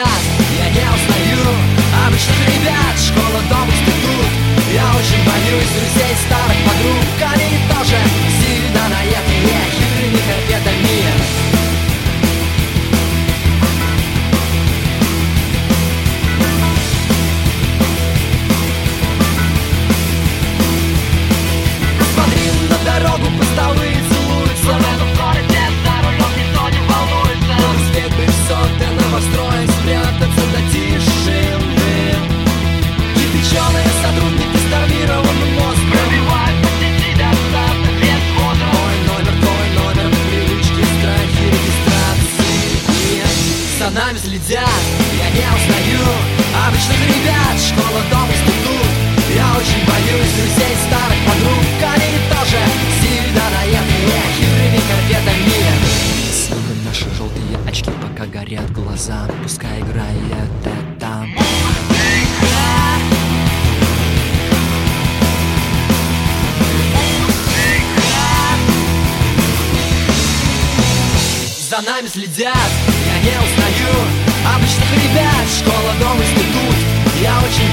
следят, я не узнаю обычных ребят, школа, дом, институт. Я очень боюсь друзей, старых подруг. Они тоже сильно наедные, хитрыми корпетами. Посмотри на дорогу, постовые целуются. В этом городе за рулем никто не волнуется. Но успеть бы все, ты новостроен, спрятаться до тишины. Кирпиченые сотрудники с травмированным мозгом пробивают по сети достаточно без вода. Мой номер, привычки, страхи, регистрации. За нами следят, я не узнаю обычных ребят, школа, дом, институт. Я очень боюсь друзей, старых подруг. Они тоже сильно наедные, хитрыми корпетами. Рисуем наши желтые очки, пока горят глаза. Пускай играет это музыка. За нами следят, я не узнаю обычных ребят, школа, дом, институт. Я очень